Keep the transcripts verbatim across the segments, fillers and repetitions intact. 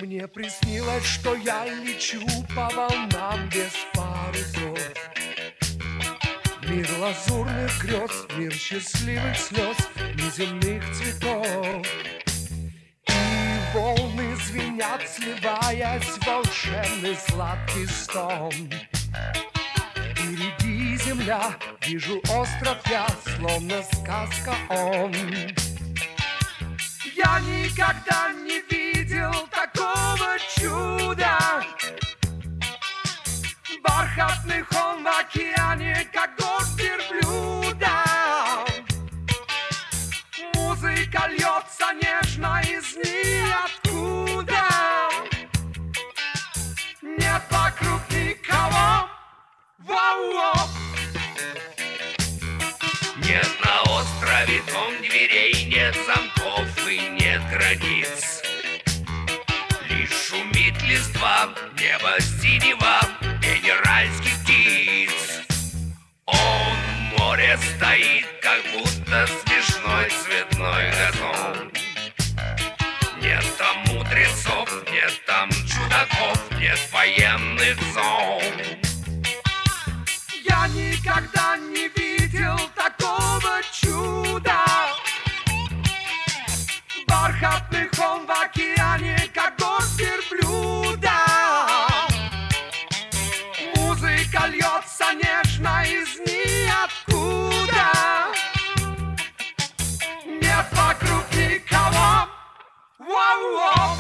Мне приснилось, что я лечу по волнам без парусов. Мир лазурных грез, мир счастливых слез, неземных цветов. И волны звенят, сливаясь в волшебный сладкий стон. Впереди земля, вижу остров я, словно сказка он. Я никогда не видел такого чуда. Бархатный холм в океане, как гость верблюда. Музыка льется нежно из ниоткуда. Нет вокруг никого. Вау-воу. Нет на острове том дверей, нет замков и нет границ. Лишь шумит листва, небо синего, генеральских птиц. Он в море стоит, как будто смешной цветной газон. Нет там мудрецов, нет там чудаков, нет военных зон. Я никогда не видел такого чуда. Бархатный холм в океане, как гость верблюда. Музыка льется нежно из ниоткуда. Нет вокруг никого. Воу-воу.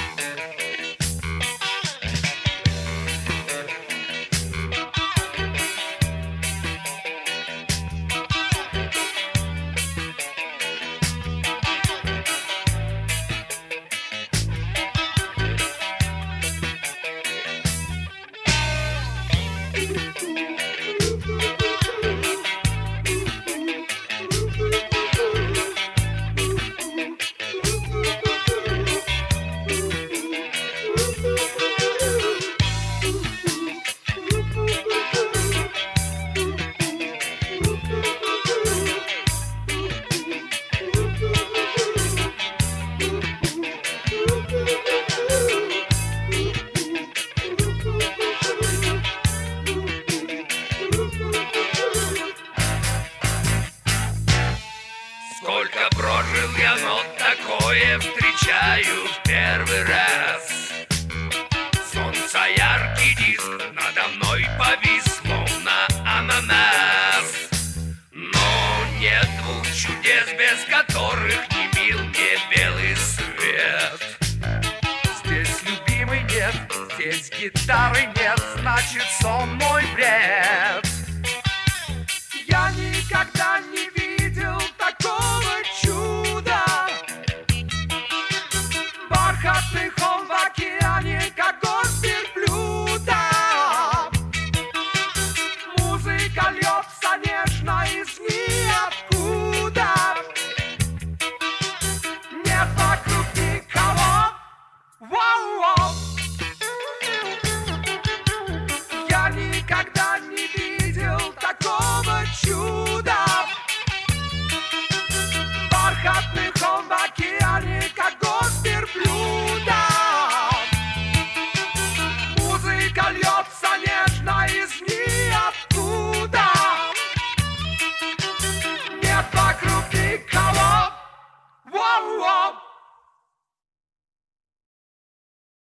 Сколько прожил я, но такое встречаю в первый раз. Солнце яркий диск надо мной повис, словно ананас. Но нет двух чудес, без которых не мил мне белый свет. Здесь любимый нет, здесь гитары нет, значит сон мой бред.